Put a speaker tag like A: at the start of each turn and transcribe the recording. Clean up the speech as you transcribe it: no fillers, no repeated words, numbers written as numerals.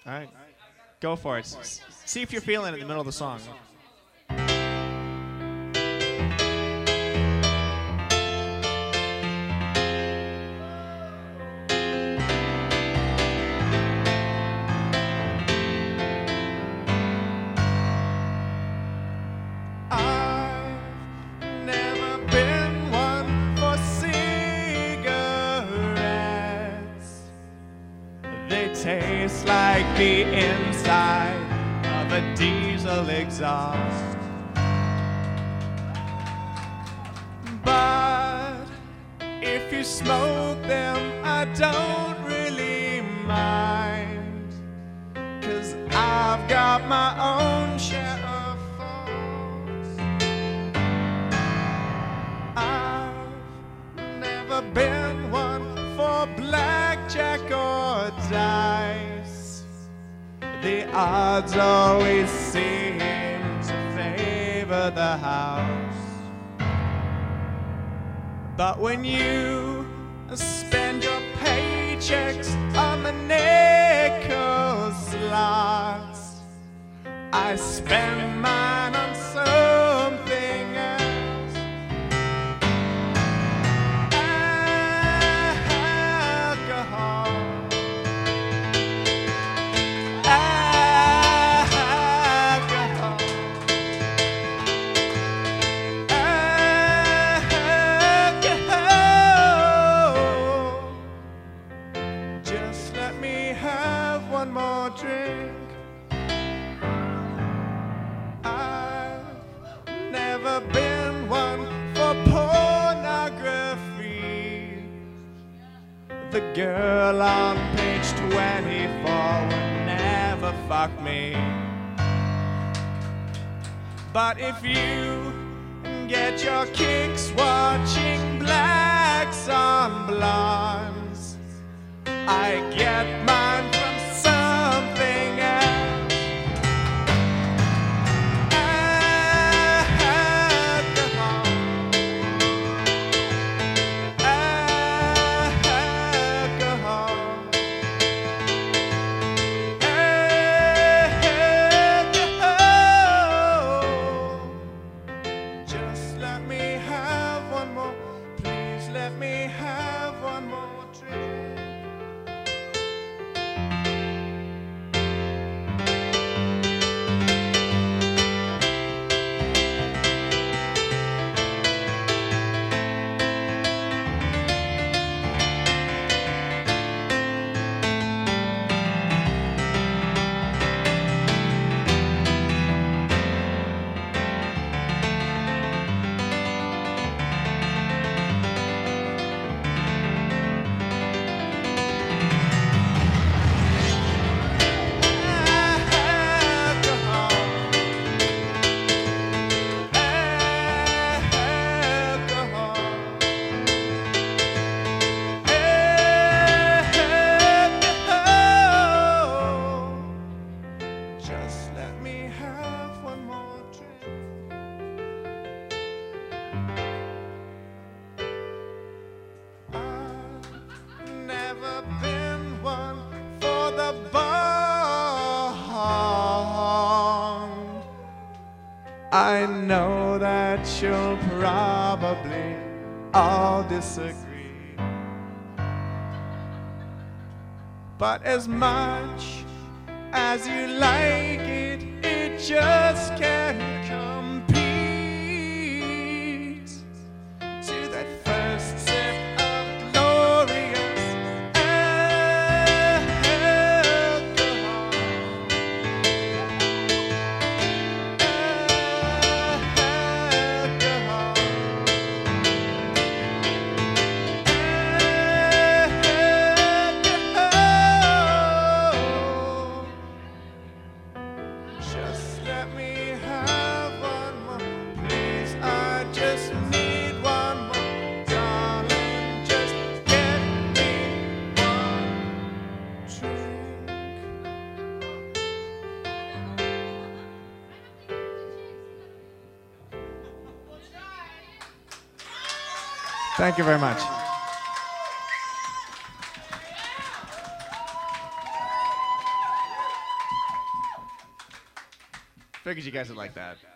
A: All right. Go for it. See if you're feeling it in the middle of the song.
B: Tastes like the inside of a diesel exhaust. But if you smoke them, I don't really mind, 'cause I've got my own share of faults. I've never been one for blackjack or dice. The odds always seem to favor the house. But when you spend your paychecks on the nickel slots, I spend mine on something else. Drink. I've never been one for pornography. The girl on page 24 would never fuck me. But if you get your kicks watching blacks on blondes, I get mine from something else. Alcohol. Alcohol. Alcohol. Just let me have one more. Please let me have one more drink. I know that you'll probably all disagree, but as much as you like it, it just can't compete to that first sip of glorious Thank you very much.
A: Figured you guys would like that.